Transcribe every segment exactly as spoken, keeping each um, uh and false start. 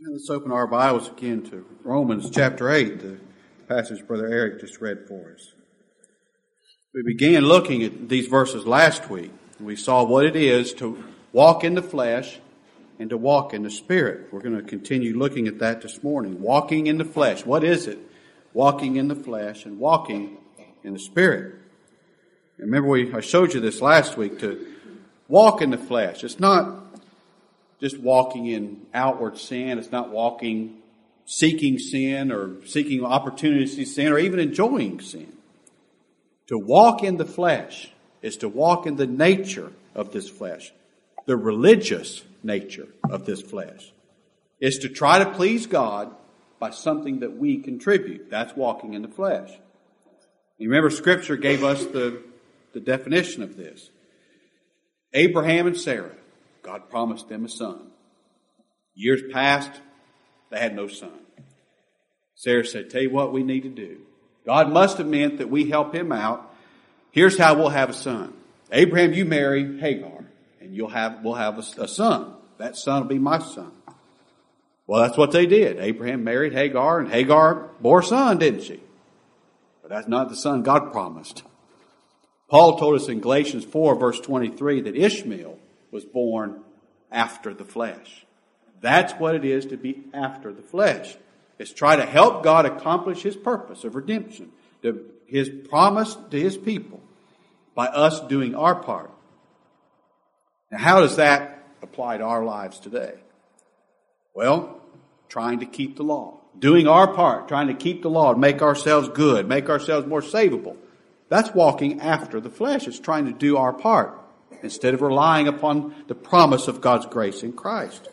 Let's open our Bibles again to Romans chapter eight, the passage Brother Eric just read for us. We began looking at these verses last week. We saw what it is to walk in the flesh and to walk in the Spirit. We're going to continue looking at that this morning. Walking in the flesh. What is it? Walking in the flesh and walking in the Spirit. Remember, we I showed you this last week. To walk in the flesh, it's not just walking in outward sin. It's not walking, seeking sin or seeking opportunities to sin or even enjoying sin. To walk in the flesh is to walk in the nature of this flesh, the religious nature of this flesh. It's to try to please God by something that we contribute. That's walking in the flesh. You remember Scripture gave us the, the definition of this. Abraham and Sarah, God promised them a son. Years passed, they had no son. Sarah said, tell you what we need to do. God must have meant that we help him out. Here's how we'll have a son. Abraham, you marry Hagar, and you'll have we'll have a, a son. That son will be my son. Well, that's what they did. Abraham married Hagar, and Hagar bore a son, didn't she? But that's not the son God promised. Paul told us in Galatians four, verse twenty-three, that Ishmael was born after the flesh. That's what it is to be after the flesh. It's try to help God accomplish his purpose of redemption, his promise to his people, by us doing our part. Now, how does that apply to our lives today? Well, trying to keep the law. Doing our part, trying to keep the law, make ourselves good, make ourselves more savable. That's walking after the flesh. It's trying to do our part instead of relying upon the promise of God's grace in Christ.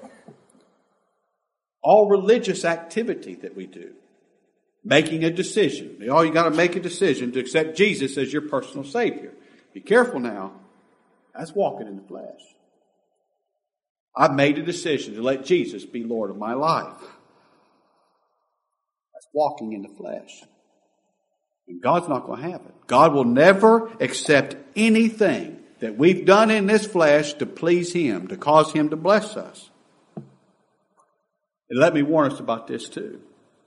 All religious activity that we do, making a decision. Oh, you got to make a decision to accept Jesus as your personal Savior. Be careful now. That's walking in the flesh. I've made a decision to let Jesus be Lord of my life. That's walking in the flesh. And God's not going to have it. God will never accept anything that we've done in this flesh to please him, to cause him to bless us. And let me warn us about this too.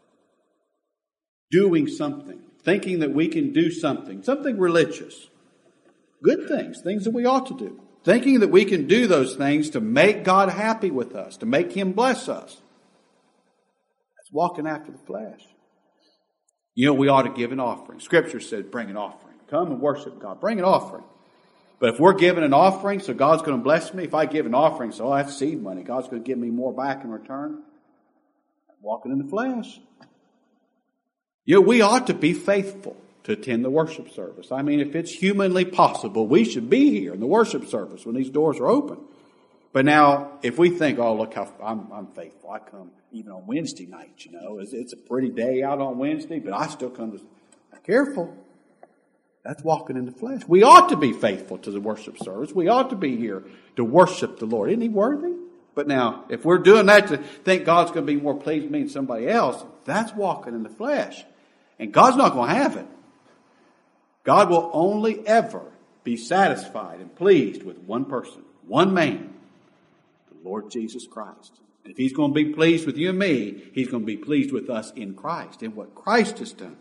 Doing something, thinking that we can do something, something religious, good things, things that we ought to do, thinking that we can do those things to make God happy with us, to make him bless us. That's walking after the flesh. You know, we ought to give an offering. Scripture says, bring an offering. Come and worship God. Bring an offering. But if we're giving an offering, so God's going to bless me. If I give an offering, so oh, that's seed money. God's going to give me more back in return. I'm walking in the flesh. You know, we ought to be faithful to attend the worship service. I mean, if it's humanly possible, we should be here in the worship service when these doors are open. But now, if we think, oh, look how I'm, I'm faithful. I come even on Wednesday night, you know. It's, it's a pretty day out on Wednesday, but I still come to... Careful. That's walking in the flesh. We ought to be faithful to the worship service. We ought to be here to worship the Lord. Isn't he worthy? But now, if we're doing that to think God's going to be more pleased with me than somebody else, that's walking in the flesh. And God's not going to have it. God will only ever be satisfied and pleased with one person, one man, the Lord Jesus Christ. And if he's going to be pleased with you and me, he's going to be pleased with us in Christ, in what Christ has done.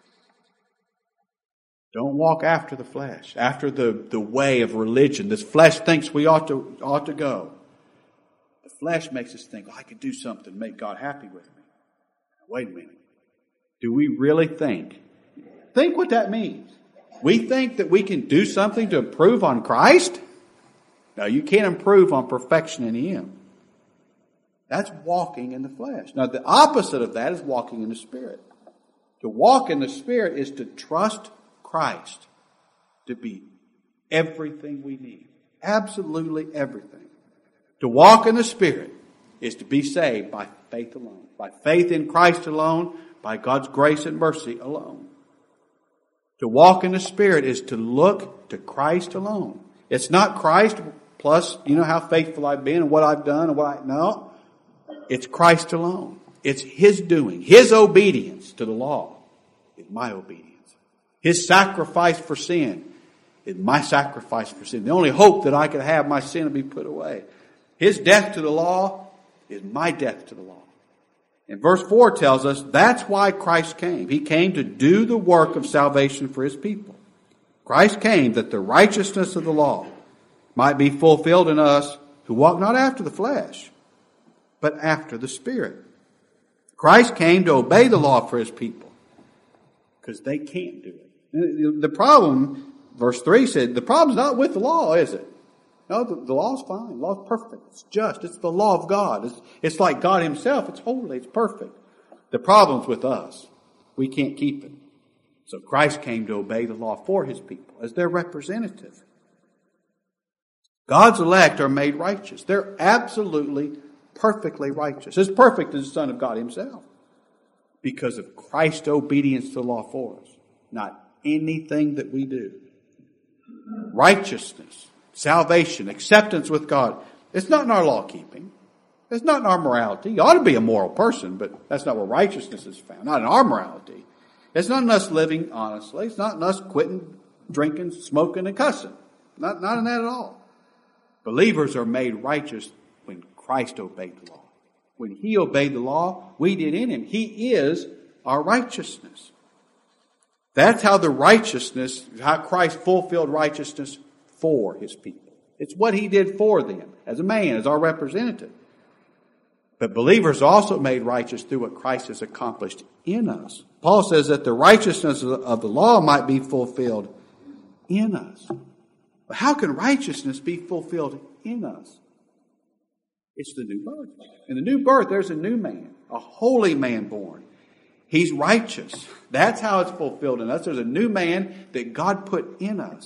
Don't walk after the flesh, after the, the way of religion. This flesh thinks we ought to, ought to go. The flesh makes us think, oh, I can do something to make God happy with me. Wait a minute. Do we really think? Think what that means. We think that we can do something to improve on Christ? No, you can't improve on perfection in him. That's walking in the flesh. Now, the opposite of that is walking in the Spirit. To walk in the Spirit is to trust Christ to be everything we need. Absolutely everything. To walk in the Spirit is to be saved by faith alone. By faith in Christ alone, by God's grace and mercy alone. To walk in the Spirit is to look to Christ alone. It's not Christ plus, you know, how faithful I've been and what I've done and what I... No. It's Christ alone. It's his doing. His obedience to the law is my obedience. His sacrifice for sin is my sacrifice for sin. The only hope that I could have, my sin will be put away. His death to the law is my death to the law. And verse four tells us that's why Christ came. He came to do the work of salvation for his people. Christ came that the righteousness of the law might be fulfilled in us who walk not after the flesh, but after the Spirit. Christ came to obey the law for his people because they can't do it. The problem, verse three said, the problem's not with the law, is it? No, the, the law's fine. The law's perfect. It's just. It's the law of God. It's, it's like God himself. It's holy. It's perfect. The problem's with us. We can't keep it. So Christ came to obey the law for his people as their representative. God's elect are made righteous. They're absolutely, perfectly righteous. As perfect as the Son of God himself. Because of Christ's obedience to the law for us. Not anything that we do. Righteousness, salvation, acceptance with God. It's not in our law keeping. It's not in our morality. You ought to be a moral person, but that's not where righteousness is found. Not in our morality. It's not in us living honestly. It's not in us quitting, drinking, smoking, and cussing. Not, not in that at all. Believers are made righteous when Christ obeyed the law. When he obeyed the law, we did in him. He is our righteousness. That's how the righteousness, how Christ fulfilled righteousness for his people. It's what he did for them as a man, as our representative. But believers are also made righteous through what Christ has accomplished in us. Paul says that the righteousness of the law might be fulfilled in us. But how can righteousness be fulfilled in us? It's the new birth. In the new birth, there's a new man, a holy man born. He's righteous. That's how it's fulfilled in us. There's a new man that God put in us.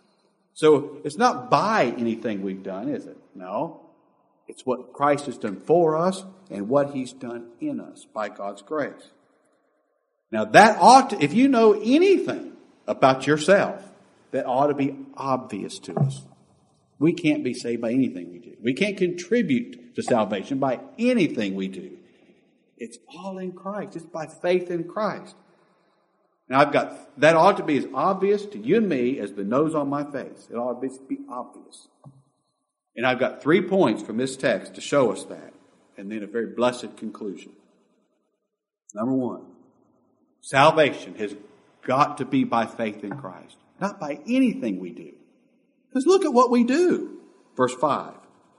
So it's not by anything we've done, is it? No. It's what Christ has done for us and what he's done in us by God's grace. Now that ought to, if you know anything about yourself, that ought to be obvious to us. We can't be saved by anything we do. We can't contribute to salvation by anything we do. It's all in Christ. It's by faith in Christ. Now I've got, that ought to be as obvious to you and me as the nose on my face. It ought to be obvious. And I've got three points from this text to show us that. And then a very blessed conclusion. Number one, salvation has got to be by faith in Christ. Not by anything we do. Because look at what we do. Verse five.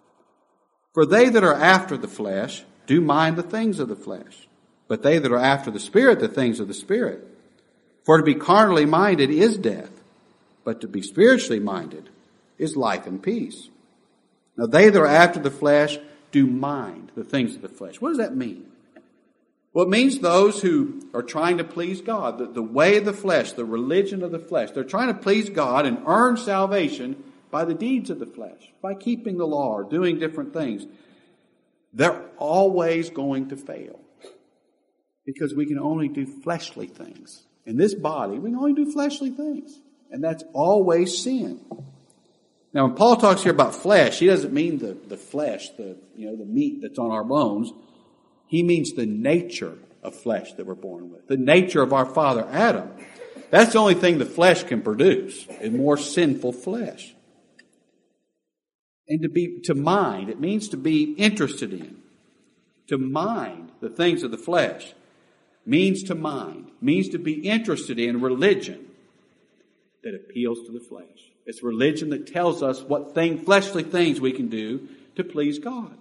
For they that are after the flesh do mind the things of the flesh, but they that are after the Spirit, the things of the Spirit. For to be carnally minded is death, but to be spiritually minded is life and peace. Now they that are after the flesh do mind the things of the flesh. What does that mean? Well, it means those who are trying to please God, the, the way of the flesh, the religion of the flesh. They're trying to please God and earn salvation by the deeds of the flesh, by keeping the law or doing different things. They're always going to fail because we can only do fleshly things. In this body, we can only do fleshly things. And that's always sin. Now, when Paul talks here about flesh, he doesn't mean the, the flesh, the, you know, the meat that's on our bones. He means the nature of flesh that we're born with. The nature of our father Adam. That's the only thing the flesh can produce, is more sinful flesh. And to be, to mind, it means to be interested in. To mind the things of the flesh means to mind, means to be interested in religion that appeals to the flesh. It's religion that tells us what thing, fleshly things we can do to please God.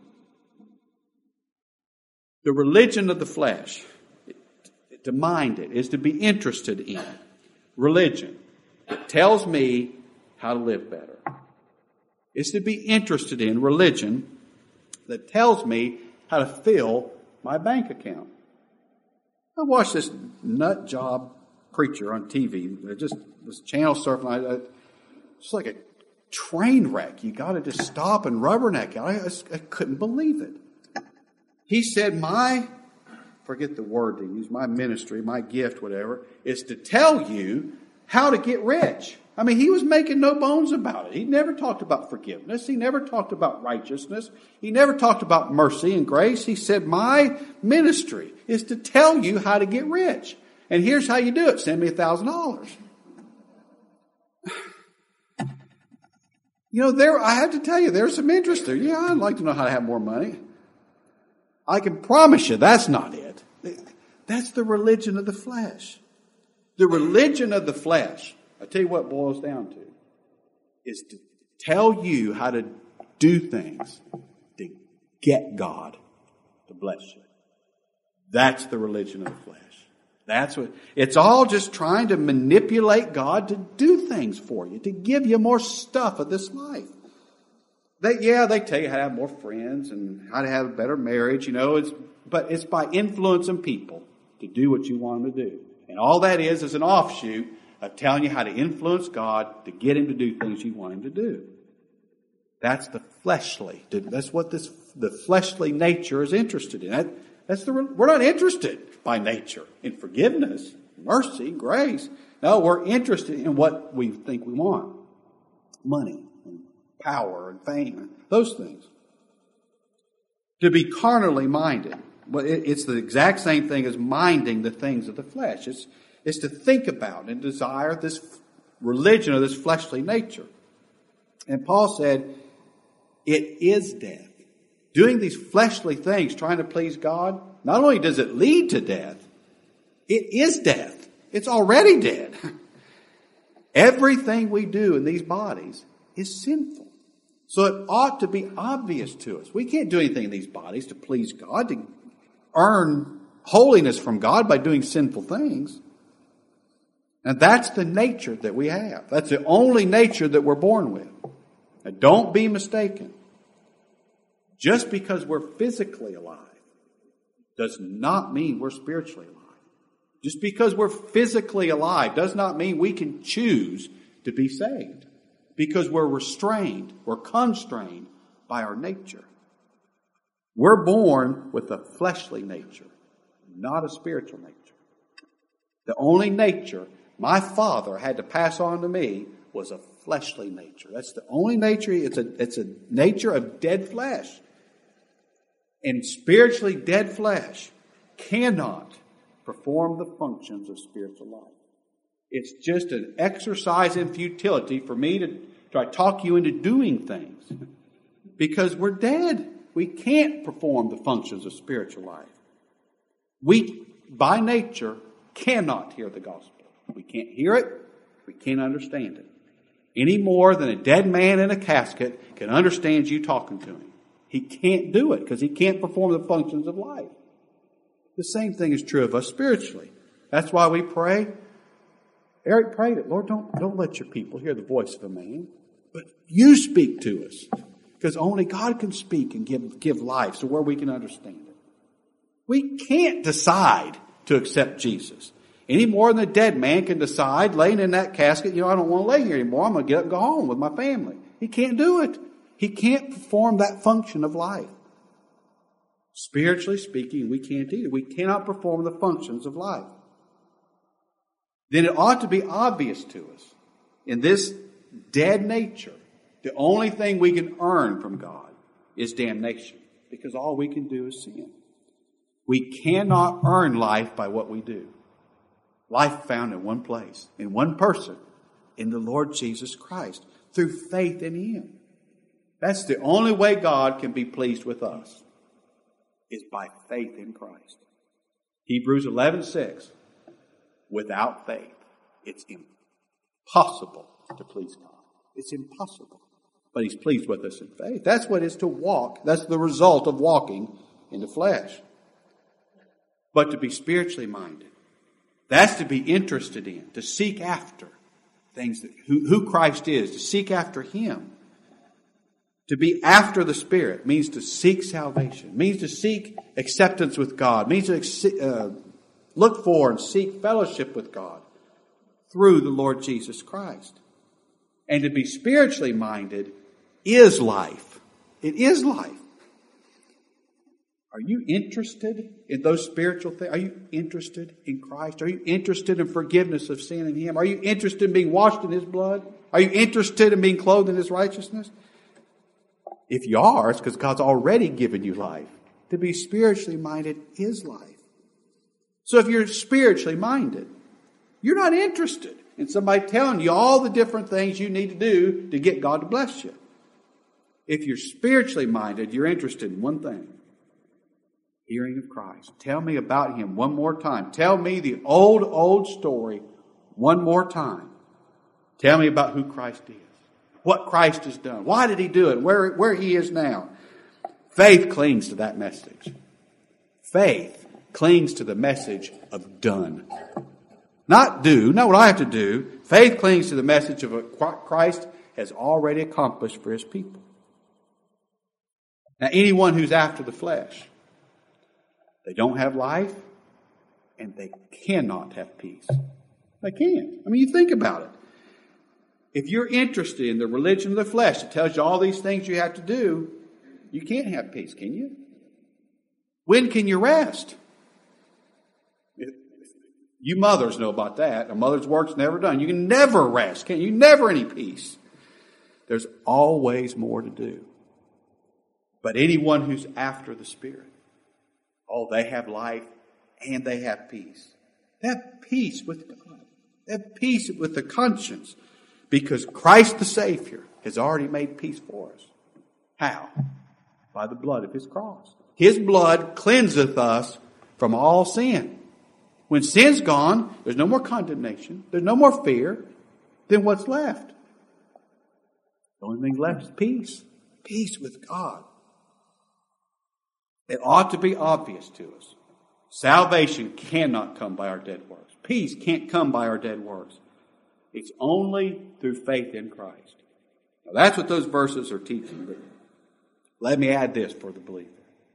The religion of the flesh, to mind it, is to be interested in. Religion that tells me how to live better. It's to be interested in religion that tells me how to fill my bank account. I watched this nut job preacher on T V. It just was channel surfing. I, I, it's like a train wreck. You got to just stop and rubberneck. I, I, I couldn't believe it. He said, my, forget the word to use, my ministry, my gift, whatever, is to tell you how to get rich. I mean, he was making no bones about it. He never talked about forgiveness. He never talked about righteousness. He never talked about mercy and grace. He said, my ministry is to tell you how to get rich. And here's how you do it. Send me a thousand dollars. You know, there, I have to tell you, there's some interest there. Yeah, I'd like to know how to have more money. I can promise you that's not it. That's the religion of the flesh. The religion of the flesh, I tell you what it boils down to, is to tell you how to do things to get God to bless you. That's the religion of the flesh. That's what, it's all just trying to manipulate God to do things for you, to give you more stuff of this life. They, yeah, they tell you how to have more friends and how to have a better marriage, you know, it's, but it's by influencing people to do what you want them to do. And all that is is an offshoot of telling you how to influence God to get Him to do things you want Him to do. That's the fleshly. That's what this the fleshly nature is interested in. That, that's the we're not interested by nature in forgiveness, mercy, grace. No, we're interested in what we think we want: money, and power, and fame, those things. To be carnally minded. Well, it's the exact same thing as minding the things of the flesh. It's, it's to think about and desire this religion of this fleshly nature. And Paul said, it is death. Doing these fleshly things, trying to please God, not only does it lead to death, it is death. It's already dead. Everything we do in these bodies is sinful. So it ought to be obvious to us. We can't do anything in these bodies to please God, to earn holiness from God by doing sinful things. And that's the nature that we have. That's the only nature that we're born with. Now, don't be mistaken. Just because we're physically alive does not mean we're spiritually alive. Just because we're physically alive does not mean we can choose to be saved. Because we're restrained, we're constrained by our nature. We're born with a fleshly nature, not a spiritual nature. The only nature my father had to pass on to me was a fleshly nature. That's the only nature. It's a, it's a nature of dead flesh. And spiritually dead flesh cannot perform the functions of spiritual life. It's just an exercise in futility for me to try to talk you into doing things. Because we're dead. We can't perform the functions of spiritual life. We, by nature, cannot hear the gospel. We can't hear it. We can't understand it. Any more than a dead man in a casket can understand you talking to him. He can't do it because he can't perform the functions of life. The same thing is true of us spiritually. That's why we pray. Eric prayed it. Lord, don't, don't let your people hear the voice of a man, but you speak to us. Because only God can speak and give, give life, so where we can understand it. We can't decide to accept Jesus. Any more than a dead man can decide, laying in that casket, you know, I don't want to lay here anymore. I'm going to get up and go home with my family. He can't do it. He can't perform that function of life. Spiritually speaking, we can't either. We cannot perform the functions of life. Then it ought to be obvious to us, in this dead nature, the only thing we can earn from God is damnation, because all we can do is sin. We cannot earn life by what we do. Life found in one place, in one person, in the Lord Jesus Christ, through faith in Him. That's the only way God can be pleased with us, is by faith in Christ. Hebrews eleven six. Without faith, it's impossible to please God. It's impossible. But He's pleased with us in faith. That's what it is to walk. That's the result of walking in the flesh. But to be spiritually minded, that's to be interested in, to seek after things that who, who Christ is, to seek after Him. To be after the Spirit means to seek salvation, means to seek acceptance with God, means to uh, look for and seek fellowship with God through the Lord Jesus Christ. And to be spiritually minded is life. It is life. Are you interested in those spiritual things? Are you interested in Christ? Are you interested in forgiveness of sin in Him? Are you interested in being washed in His blood? Are you interested in being clothed in His righteousness? If you are, it's because God's already given you life. To be spiritually minded is life. So if you're spiritually minded, you're not interested in somebody telling you all the different things you need to do to get God to bless you. If you're spiritually minded, you're interested in one thing. Hearing of Christ. Tell me about Him one more time. Tell me the old, old story one more time. Tell me about who Christ is. What Christ has done. Why did He do it? Where, where He is now. Faith clings to that message. Faith clings to the message of done. Not do, not what I have to do. Faith clings to the message of what Christ has already accomplished for His people. Now, anyone who's after the flesh, they don't have life and they cannot have peace. They can't. I mean, you think about it. If you're interested in the religion of the flesh that tells you all these things you have to do, you can't have peace, can you? When can you rest? You mothers know about that. A mother's work's never done. You can never rest, can you? Never any peace. There's always more to do. But anyone who's after the Spirit, oh, they have life and they have peace. They have peace with God. They have peace with the conscience. Because Christ the Savior has already made peace for us. How? By the blood of His cross. His blood cleanseth us from all sin. When sin's gone, there's no more condemnation. There's no more fear. Then what's left? The only thing left is peace. Peace with God. It ought to be obvious to us. Salvation cannot come by our dead works. Peace can't come by our dead works. It's only through faith in Christ. Now, that's what those verses are teaching. But let me add this for the believer.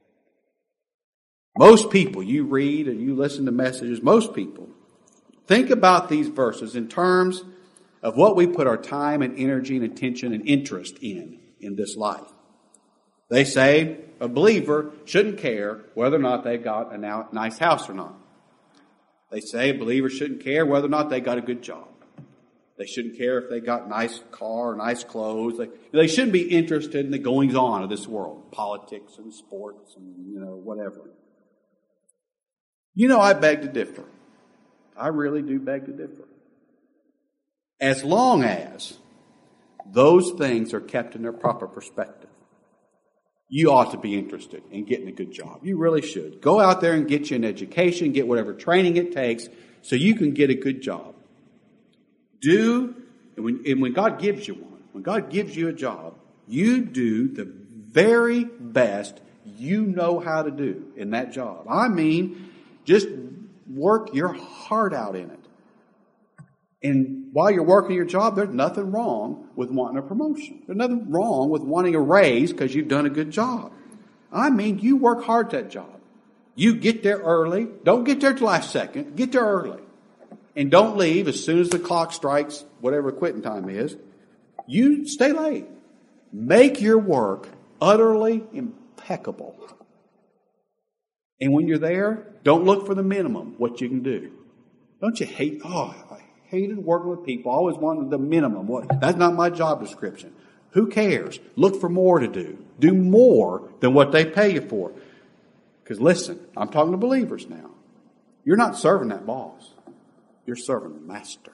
Most people, you read and you listen to messages, most people think about these verses in terms of what we put our time and energy and attention and interest in in this life. They say a believer shouldn't care whether or not they've got a nice house or not. They say a believer shouldn't care whether or not they got a good job. They shouldn't care if they got a nice car or nice clothes. They, they shouldn't be interested in the goings-on of this world, politics and sports and, you know, whatever. You know, I beg to differ. I really do beg to differ. As long as those things are kept in their proper perspective, you ought to be interested in getting a good job. You really should. Go out there and get you an education, get whatever training it takes so you can get a good job. Do, and when, and when God gives you one, when God gives you a job, you do the very best you know how to do in that job. I mean, just work your heart out in it. And while you're working your job, there's nothing wrong with wanting a promotion. There's nothing wrong with wanting a raise because you've done a good job. I mean, you work hard at that job. You get there early. Don't get there till last second. Get there early. And don't leave as soon as the clock strikes whatever quitting time is. You stay late. Make your work utterly impeccable. And when you're there, don't look for the minimum, what you can do. Don't you hate, oh, I hated working with people. I always wanted the minimum. What? That's not my job description. Who cares? Look for more to do. Do more than what they pay you for. Because listen, I'm talking to believers now. You're not serving that boss. You're serving the master.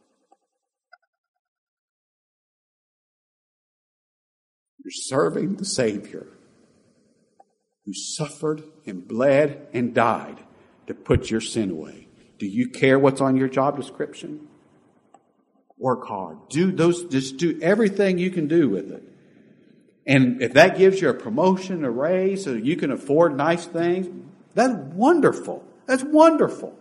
You're serving the Savior who suffered and bled and died to put your sin away. Do you care what's on your job description? Work hard. Do those, just do everything you can do with it. And if that gives you a promotion, a raise, so you can afford nice things, that's wonderful. That's wonderful.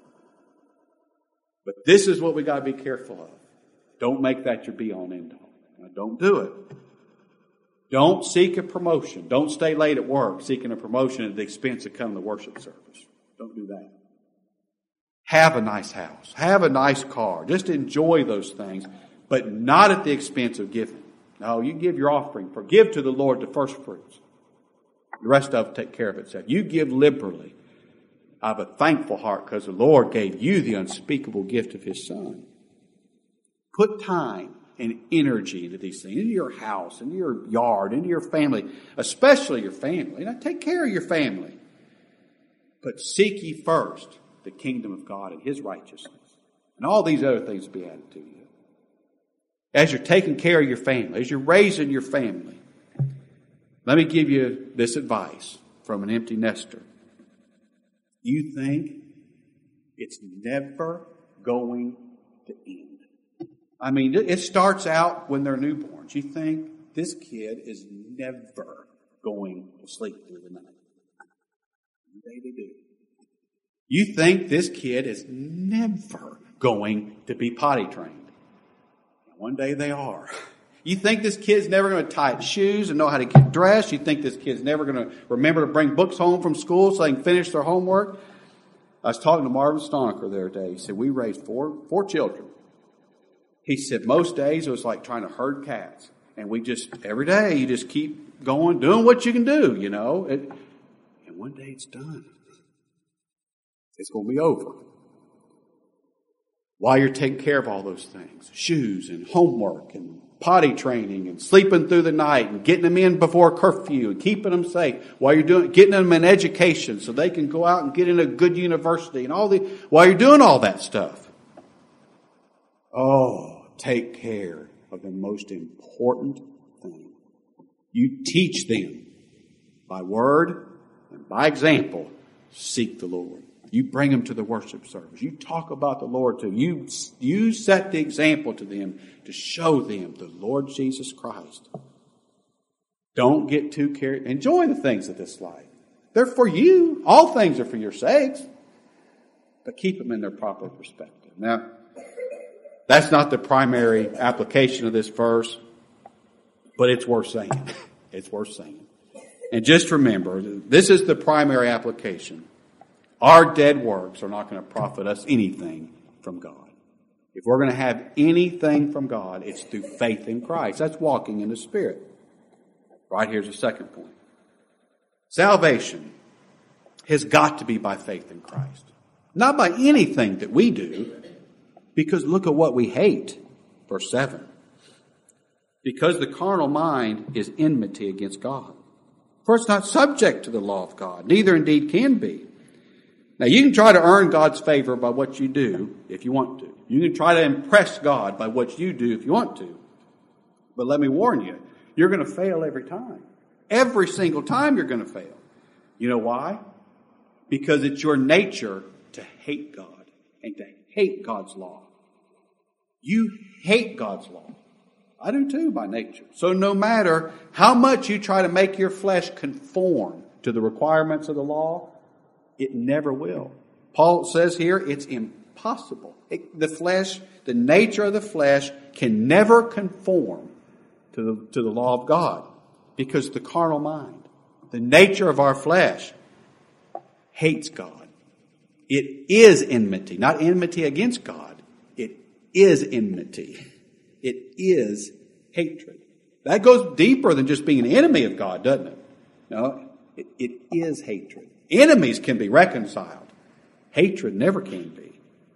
But this is what we got to be careful of. Don't make that your be-all and end-all. Now, don't do it. Don't seek a promotion. Don't stay late at work seeking a promotion at the expense of coming to worship service. Don't do that. Have a nice house. Have a nice car. Just enjoy those things, but not at the expense of giving. No, you give your offering. For give to the Lord the first fruits. The rest of it take care of itself. You give liberally. I have a thankful heart because the Lord gave you the unspeakable gift of His Son. Put time and energy into these things, into your house, into your yard, into your family, especially your family. Now, take care of your family. But seek ye first the kingdom of God and His righteousness. And all these other things will be added to you. As you're taking care of your family, as you're raising your family, let me give you this advice from an empty nester. You think it's never going to end. I mean, it starts out when they're newborns. You think this kid is never going to sleep through the night. One day they do. You think this kid is never going to be potty trained. One day they are. You think this kid's never going to tie its shoes and know how to get dressed. You think this kid's never going to remember to bring books home from school so they can finish their homework. I was talking to Marvin Stonecker the other day. He said, we raised four, four children. He said, most days it was like trying to herd cats. And we just, every day, you just keep going, doing what you can do, you know. It, and one day it's done. It's going to be over. While you're taking care of all those things, shoes and homework and potty training and sleeping through the night and getting them in before curfew and keeping them safe, while you're doing, getting them an education so they can go out and get in a good university and all the, while you're doing all that stuff. Oh, take care of the most important thing. You teach them by word and by example, seek the Lord. You bring them to the worship service. You talk about the Lord to them. You, you set the example to them to show them the Lord Jesus Christ. Don't get too carried. Enjoy the things of this life. They're for you. All things are for your sakes. But keep them in their proper perspective. Now, that's not the primary application of this verse, but it's worth saying. It's worth saying. And just remember, this is the primary application. Our dead works are not going to profit us anything from God. If we're going to have anything from God, it's through faith in Christ. That's walking in the Spirit. Right, here's the second point. Salvation has got to be by faith in Christ. Not by anything that we do, because look at what we hate. Verse seven. Because the carnal mind is enmity against God. For it's not subject to the law of God, neither indeed can be. Now, you can try to earn God's favor by what you do if you want to. You can try to impress God by what you do if you want to. But let me warn you, you're going to fail every time. Every single time you're going to fail. You know why? Because it's your nature to hate God and to hate God's law. You hate God's law. I do too by nature. So no matter how much you try to make your flesh conform to the requirements of the law, it never will. Paul says here it's impossible. It, the flesh, the nature of the flesh can never conform to the, to the law of God because the carnal mind, the nature of our flesh, hates God. It is enmity, not enmity against God. It is enmity. It is hatred. That goes deeper than just being an enemy of God, doesn't it? No, it, it is hatred. Enemies can be reconciled. Hatred never can be.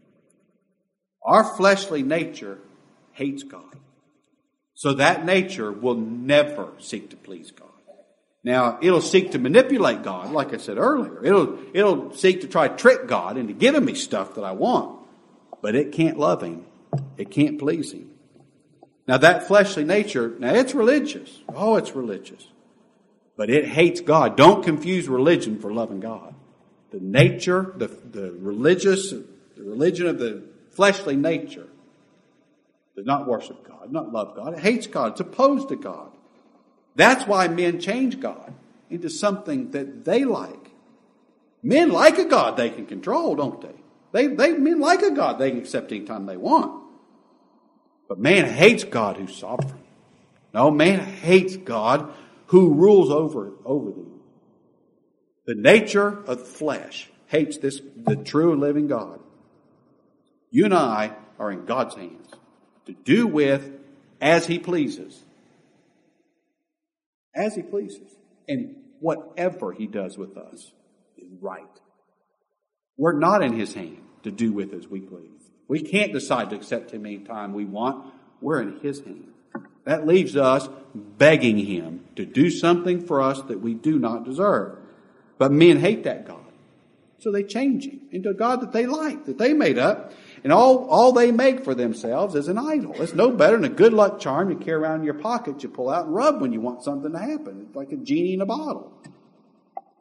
Our fleshly nature hates God. So that nature will never seek to please God. Now, it'll seek to manipulate God, like I said earlier. It'll, it'll seek to try to trick God into giving me stuff that I want. But it can't love Him. It can't please Him. Now, that fleshly nature, now it's religious. Oh, it's religious. But it hates God. Don't confuse religion for loving God. The nature, the, the religious, the religion of the fleshly nature does not worship God, not love God. It hates God. It's opposed to God. That's why men change God into something that they like. Men like a God they can control, don't they? They, they men like a God they can accept anytime they want. But man hates God who's sovereign. No, man hates God who rules over, over them. The nature of the flesh hates this, the true and living God. You and I are in God's hands to do with as He pleases. As He pleases. And whatever He does with us is right. We're not in His hand to do with as we please. We can't decide to accept Him anytime we want. We're in His hand. That leaves us begging Him to do something for us that we do not deserve. But men hate that God. So they change Him into a God that they like, that they made up. And all, all they make for themselves is an idol. It's no better than a good luck charm you carry around in your pocket, you pull out and rub when you want something to happen. It's like a genie in a bottle.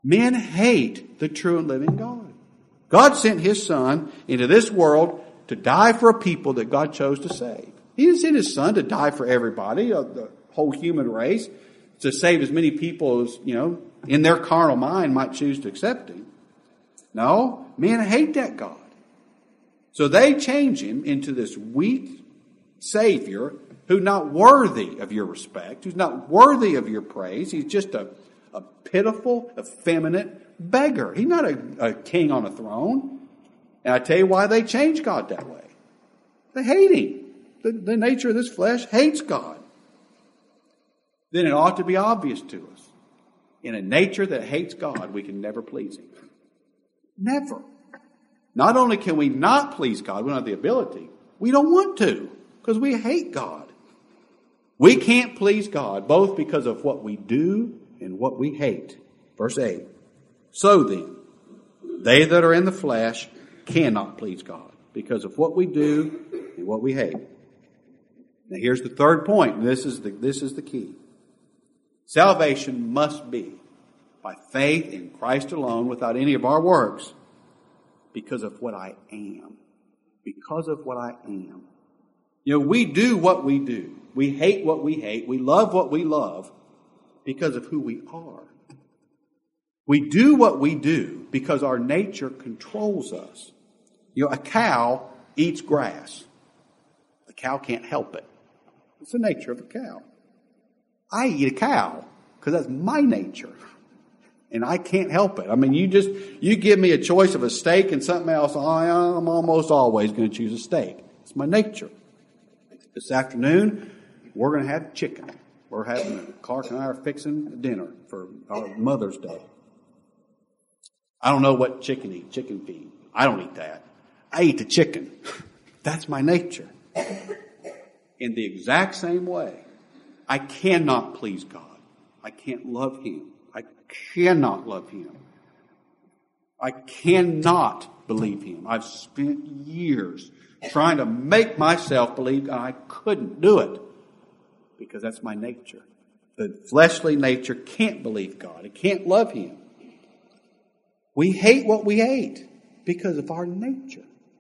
Men hate the true and living God. God sent His Son into this world to die for a people that God chose to save. He didn't send His Son to die for everybody, the whole human race, to save as many people as, you know, in their carnal mind might choose to accept Him. No, men hate that God. So they change Him into this weak Savior who's not worthy of your respect, who's not worthy of your praise. He's just a, a pitiful, effeminate beggar. He's not a, a king on a throne. And I tell you why they change God that way. They hate Him. The, the nature of this flesh hates God. Then it ought to be obvious to us. In a nature that hates God, we can never please Him. Never. Not only can we not please God, we don't have the ability, we don't want to, because we hate God. We can't please God, both because of what we do and what we hate. Verse eight. So then, they that are in the flesh cannot please God, because of what we do and what we hate. Now here's the third point, and this is the, this is the key. Salvation must be by faith in Christ alone, without any of our works, because of what I am. Because of what I am. You know, we do what we do. We hate what we hate. We love what we love because of who we are. We do what we do because our nature controls us. You know, a cow eats grass. The cow can't help it. It's the nature of a cow. I eat a cow because that's my nature. And I can't help it. I mean, you just, you give me a choice of a steak and something else, I, I'm almost always going to choose a steak. It's my nature. This afternoon, we're going to have chicken. We're having, Clark and I are fixing dinner for our Mother's Day. I don't know what chicken eat, chicken feed. I don't eat that. I eat the chicken. That's my nature. In the exact same way, I cannot please God. I can't love Him. I cannot love Him. I cannot believe Him. I've spent years trying to make myself believe, and I couldn't do it because that's my nature. The fleshly nature can't believe God. It can't love Him. We hate what we hate because of our nature.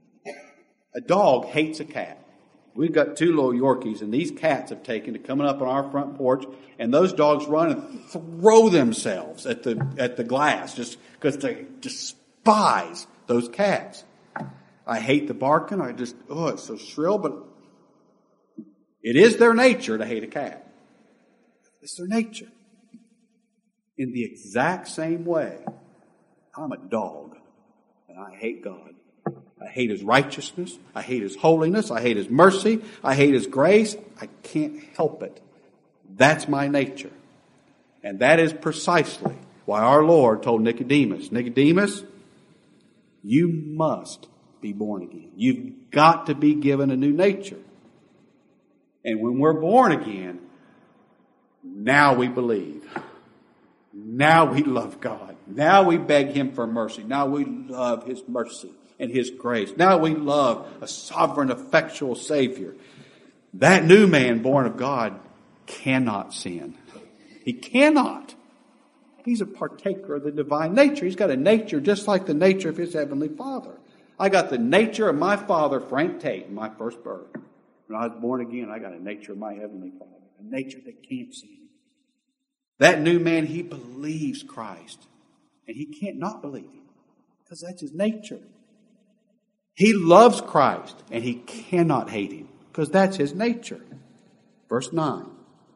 A dog hates a cat. We've got two little Yorkies, and these cats have taken to coming up on our front porch, and those dogs run and throw themselves at the at the glass just because they despise those cats. I hate the barking. I just, oh, it's so shrill, but it is their nature to hate a cat. It's their nature. In the exact same way, I'm a dog, and I hate God. I hate His righteousness. I hate His holiness. I hate His mercy. I hate His grace. I can't help it. That's my nature. And that is precisely why our Lord told Nicodemus, Nicodemus, you must be born again. You've got to be given a new nature. And when we're born again, now we believe. Now we love God. Now we beg Him for mercy. Now we love His mercy and His grace. Now we love a sovereign, effectual Savior. That new man born of God cannot sin. He cannot. He's a partaker of the divine nature. He's got a nature just like the nature of his heavenly Father. I got the nature of my father, Frank Tate, in my first birth. When I was born again, I got a nature of my heavenly Father. A nature that can't sin. That new man, he believes Christ. And he can't not believe Him. Because that's his nature. He loves Christ. And he cannot hate Him. Because that's his nature. Verse nine.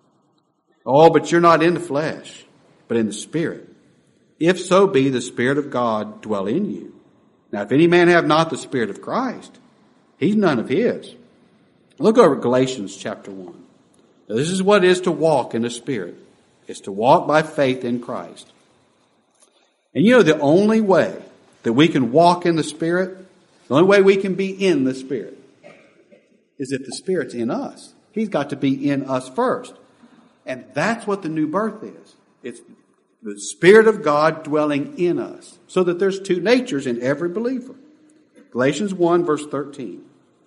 Oh, but you're not in the flesh, but in the Spirit. If so be the Spirit of God dwell in you. Now, if any man have not the Spirit of Christ, he's none of His. Look over at Galatians chapter one. Now, this is what it is to walk in the Spirit. It's to walk by faith in Christ. And you know, the only way that we can walk in the Spirit, the only way we can be in the Spirit, is if the Spirit's in us. He's got to be in us first. And that's what the new birth is. It's the Spirit of God dwelling in us. So that there's two natures in every believer. Galatians one verse thirteen.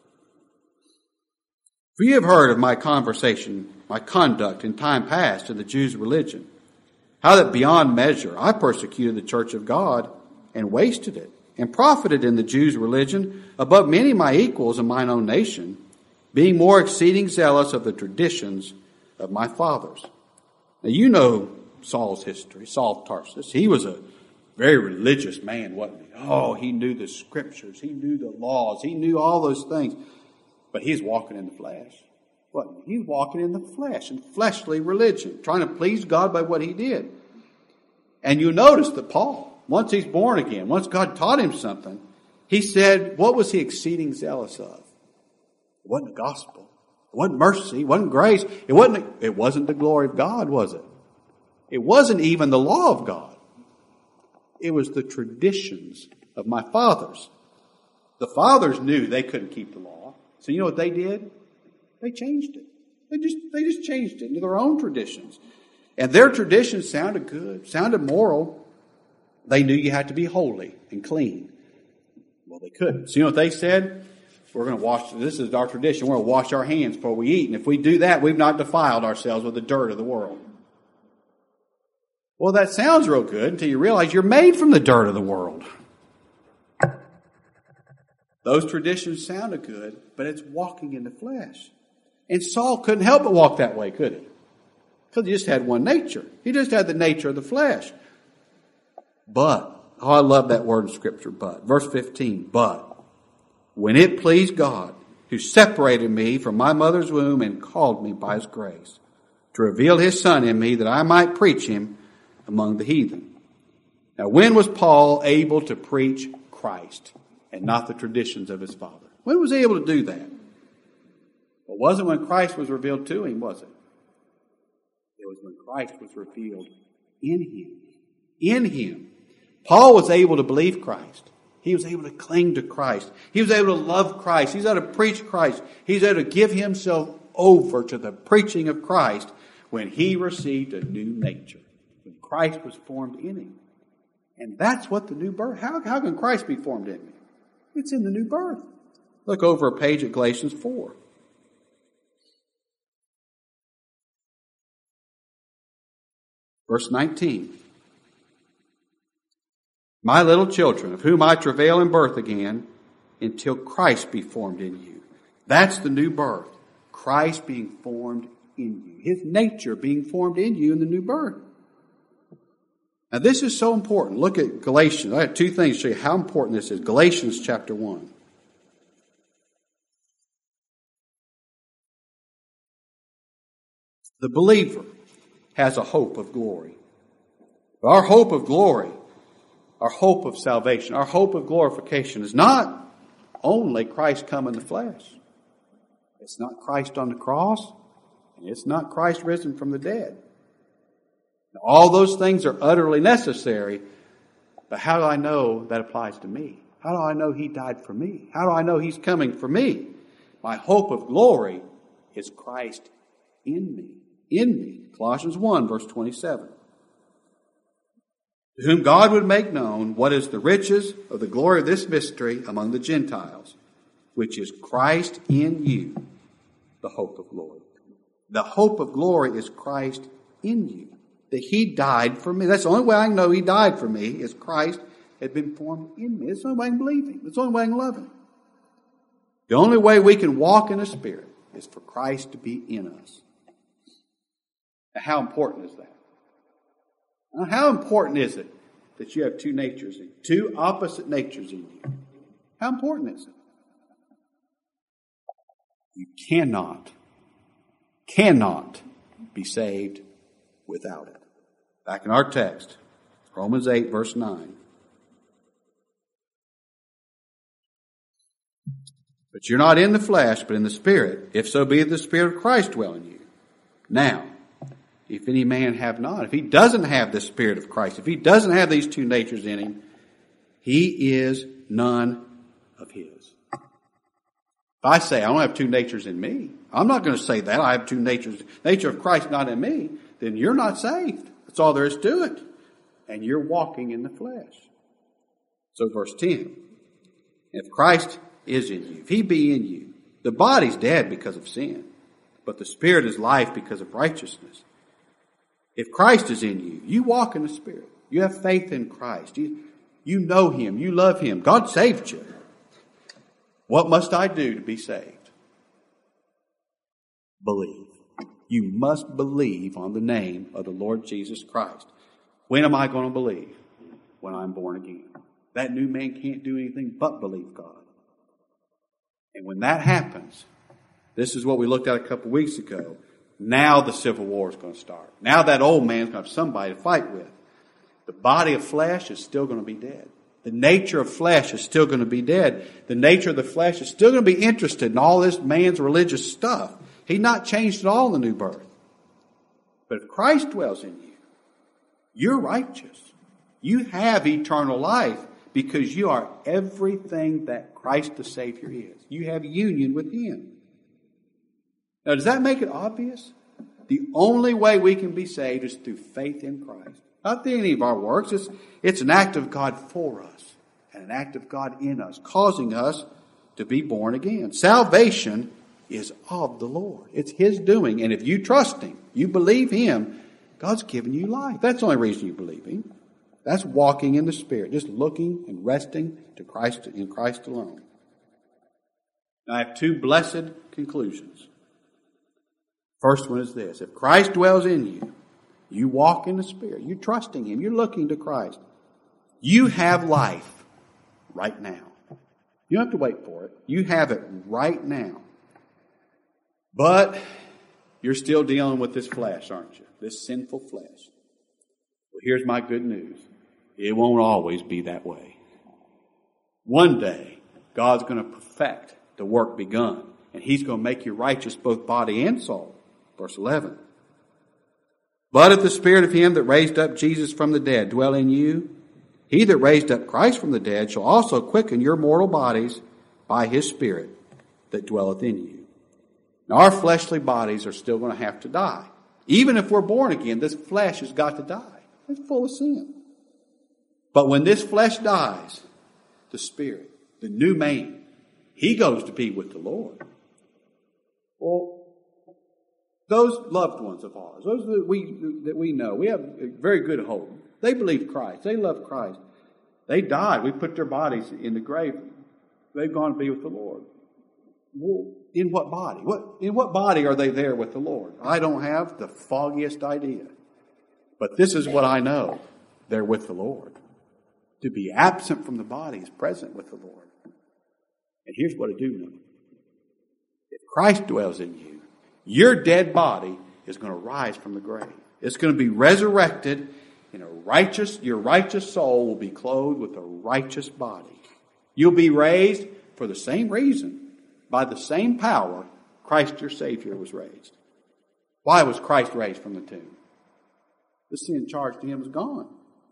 For you have heard of my conversation, my conduct in time past in the Jews' religion, How that beyond measure I persecuted the church of God and wasted it, and profited in the Jews' religion above many of my equals in mine own nation, being more exceeding zealous of the traditions of my fathers. Now you know Saul's history, Saul of Tarsus. He was a very religious man, wasn't he? Oh, he knew the scriptures, he knew the laws, he knew all those things. But he's walking in the flesh. Wasn't he? He's walking in the flesh, in fleshly religion, trying to please God by what he did. And you notice that Paul, once he's born again, once God taught him something, he said, what was he exceeding zealous of? It wasn't the gospel. It wasn't mercy. It wasn't grace. It wasn't, it wasn't the glory of God, was it? It wasn't even the law of God. It was the traditions of my fathers. The fathers knew they couldn't keep the law. So you know what they did? They changed it. They just, they just changed it into their own traditions. And their traditions sounded good, sounded moral. They knew you had to be holy and clean. Well, they couldn't. So you know what they said? We're going to wash, this is our tradition, we're going to wash our hands before we eat. And if we do that, we've not defiled ourselves with the dirt of the world. Well, that sounds real good until you realize you're made from the dirt of the world. Those traditions sounded good, but it's walking in the flesh. And Saul couldn't help but walk that way, could he? Because he just had one nature. He just had the nature of the flesh. But, oh, I love that word in Scripture, but. Verse fifteen, but. When it pleased God, who separated me from my mother's womb and called me by his grace, to reveal his Son in me that I might preach him among the heathen. Now, when was Paul able to preach Christ and not the traditions of his father? When was he able to do that? Well, it wasn't when Christ was revealed to him, was it? It was when Christ was revealed in him. In him. Paul was able to believe Christ. He was able to cling to Christ. He was able to love Christ. He was able to preach Christ. He was able to give himself over to the preaching of Christ when he received a new nature. When Christ was formed in him. And that's what the new birth, how, how can Christ be formed in me? It's in the new birth. Look over a page at Galatians four. Verse nineteen. My little children, of whom I travail in birth again, until Christ be formed in you. That's the new birth. Christ being formed in you. His nature being formed in you in the new birth. Now this is so important. Look at Galatians. I have two things to show you how important this is. Galatians chapter one. The believer has a hope of glory. Our hope of glory, our hope of salvation, our hope of glorification is not only Christ come in the flesh. It's not Christ on the cross, and it's not Christ risen from the dead. Now, all those things are utterly necessary, but how do I know that applies to me? How do I know he died for me? How do I know he's coming for me? My hope of glory is Christ in me. In me. Colossians one, verse twenty-seven. To whom God would make known what is the riches of the glory of this mystery among the Gentiles, which is Christ in you, the hope of glory. The hope of glory is Christ in you. That he died for me. That's the only way I can know he died for me, is Christ had been formed in me. It's the only way I can believe him. It's the only way I can love him. The only way we can walk in the Spirit is for Christ to be in us. Now, how important is that? Now, how important is it that you have two natures, in, two opposite natures in you? How important is it? You cannot, cannot be saved without it. Back in our text, Romans eight, verse nine. But you're not in the flesh, but in the Spirit, if so be the Spirit of Christ dwell in you. Now, if any man have not, if he doesn't have the Spirit of Christ, if he doesn't have these two natures in him, he is none of his. If I say I don't have two natures in me, I'm not going to say that. I have two natures, nature of Christ not in me, then you're not saved. That's all there is to it. And you're walking in the flesh. So verse ten, if Christ is in you, if he be in you, the body's dead because of sin, but the Spirit is life because of righteousness. If Christ is in you, you walk in the Spirit. You have faith in Christ. You, you know Him. You love Him. God saved you. What must I do to be saved? Believe. You must believe on the name of the Lord Jesus Christ. When am I going to believe? When I'm born again. That new man can't do anything but believe God. And when that happens, this is what we looked at a couple of weeks ago. Now the civil war is going to start. Now that old man's going to have somebody to fight with. The body of flesh is still going to be dead. The nature of flesh is still going to be dead. The nature of the flesh is still going to be interested in all this man's religious stuff. He's not changed at all in the new birth. But if Christ dwells in you, you're righteous. You have eternal life because you are everything that Christ the Savior is. You have union with Him. Now, does that make it obvious? The only way we can be saved is through faith in Christ. Not through any of our works. It's, it's an act of God for us and an act of God in us, causing us to be born again. Salvation is of the Lord. It's His doing. And if you trust Him, you believe Him, God's given you life. That's the only reason you believe Him. That's walking in the Spirit, just looking and resting to Christ in Christ alone. Now, I have two blessed conclusions. First one is this. If Christ dwells in you, you walk in the Spirit. You're trusting Him. You're looking to Christ. You have life right now. You don't have to wait for it. You have it right now. But you're still dealing with this flesh, aren't you? This sinful flesh. Well, here's my good news. It won't always be that way. One day, God's going to perfect the work begun. And He's going to make you righteous both body and soul. Verse eleven. But if the Spirit of Him that raised up Jesus from the dead dwell in you, He that raised up Christ from the dead shall also quicken your mortal bodies by His Spirit that dwelleth in you. Now, our fleshly bodies are still going to have to die. Even if we're born again, this flesh has got to die. It's full of sin. But when this flesh dies, the Spirit, the new man, he goes to be with the Lord. Well, those loved ones of ours, those that we that we know, we have a very good hope. They believe Christ. They love Christ. They died. We put their bodies in the grave. They've gone to be with the Lord. Well, in what body? What in what body are they there with the Lord? I don't have the foggiest idea. But this is what I know. They're with the Lord. To be absent from the body is present with the Lord. And here's what I do know. If Christ dwells in you, your dead body is going to rise from the grave. It's going to be resurrected in a righteous, your righteous soul will be clothed with a righteous body. You'll be raised for the same reason, by the same power Christ your Savior was raised. Why was Christ raised from the tomb? The sin charged to Him is gone.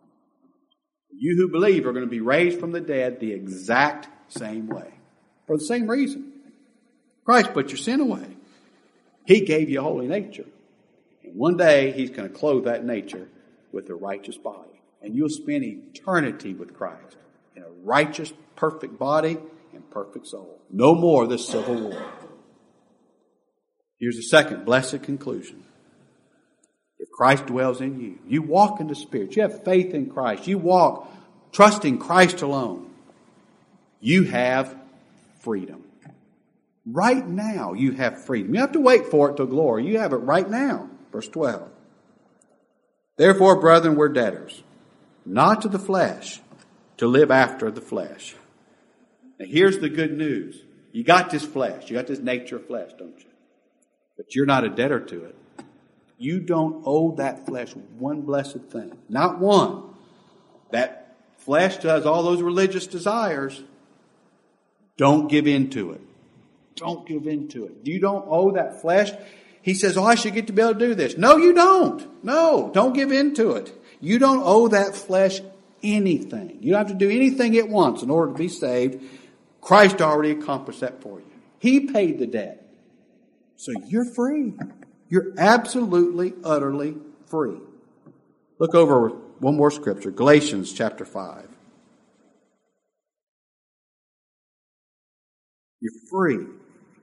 You who believe are going to be raised from the dead the exact same way. For the same reason. Christ put your sin away. He gave you a holy nature. And one day He's going to clothe that nature with a righteous body. And you'll spend eternity with Christ in a righteous, perfect body and perfect soul. No more of this civil war. Here's the second blessed conclusion. If Christ dwells in you, you walk in the Spirit. You have faith in Christ. You walk trusting Christ alone. You have freedom. Right now you have freedom. You have to wait for it till glory. You have it right now. Verse twelve. Therefore, brethren, we're debtors, not to the flesh, to live after the flesh. Now here's the good news. You got this flesh. You got this nature of flesh, don't you? But you're not a debtor to it. You don't owe that flesh one blessed thing. Not one. That flesh does all those religious desires. Don't give in to it. Don't give in to it. You don't owe that flesh. He says, oh, I should get to be able to do this. No, you don't. No, don't give in to it. You don't owe that flesh anything. You don't have to do anything it wants in order to be saved. Christ already accomplished that for you. He paid the debt. So you're free. You're absolutely, utterly free. Look over one more scripture, Galatians chapter five. You're free.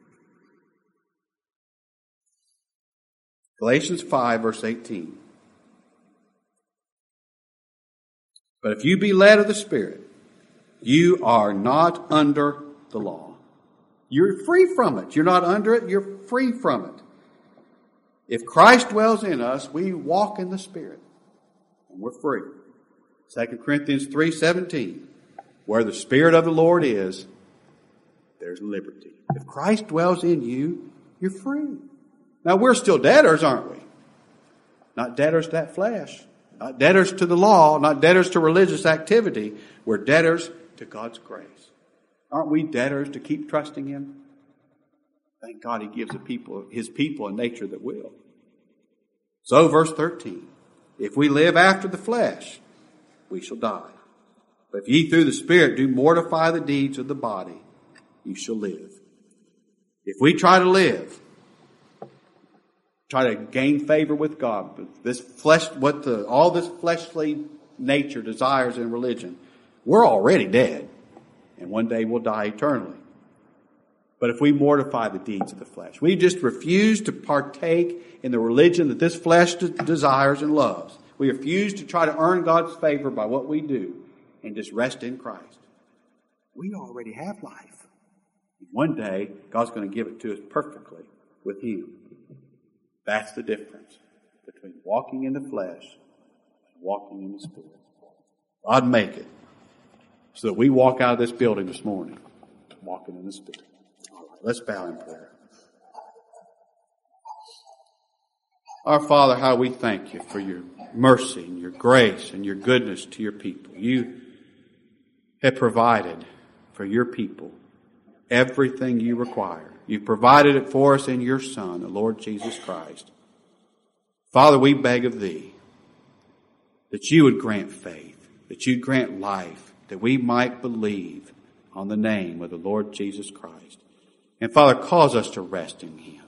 Galatians five, verse eighteen. But if you be led of the Spirit, you are not under the law. You're free from it. You're not under it. You're free from it. If Christ dwells in us, we walk in the Spirit, and we're free. Second Corinthians three seventeen, where the Spirit of the Lord is, there's liberty. If Christ dwells in you, you're free. Now, we're still debtors, aren't we? Not debtors to that flesh. Not debtors to the law. Not debtors to religious activity. We're debtors to God's grace. Aren't we debtors to keep trusting Him? Thank God He gives the people, His people a nature that will. So, verse thirteen, if we live after the flesh, we shall die. But if ye through the Spirit do mortify the deeds of the body, you shall live. If we try to live, try to gain favor with God, but this flesh, what the, all this fleshly nature desires in religion, we're already dead. And one day we'll die eternally. But if we mortify the deeds of the flesh, we just refuse to partake in the religion that this flesh de- desires and loves. We refuse to try to earn God's favor by what we do and just rest in Christ. We already have life. One day, God's going to give it to us perfectly with Him. That's the difference between walking in the flesh and walking in the Spirit. God make it so that we walk out of this building this morning walking in the Spirit. All right, let's bow in prayer. Our Father, how we thank you for your mercy and your grace and your goodness to your people. You have provided for your people everything you require. You've provided it for us in your Son, the Lord Jesus Christ. Father, we beg of thee that you would grant faith, that you'd grant life, that we might believe on the name of the Lord Jesus Christ. And Father, cause us to rest in Him.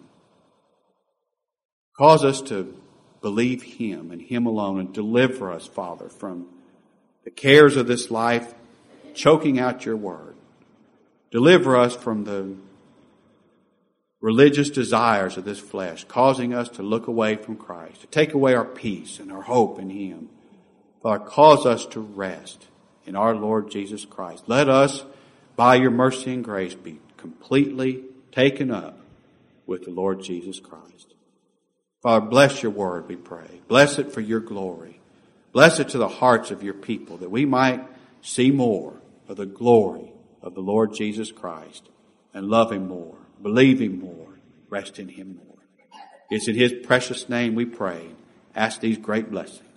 Cause us to believe Him and Him alone, and deliver us, Father, from the cares of this life, choking out your word. Deliver us from the religious desires of this flesh, causing us to look away from Christ, to take away our peace and our hope in Him. Father, cause us to rest in our Lord Jesus Christ. Let us, by your mercy and grace, be completely taken up with the Lord Jesus Christ. Father, bless your word, we pray. Bless it for your glory. Bless it to the hearts of your people, that we might see more of the glory of the Lord Jesus Christ and love Him more, believe Him more, rest in Him more. It's in His precious name we pray. Ask these great blessings.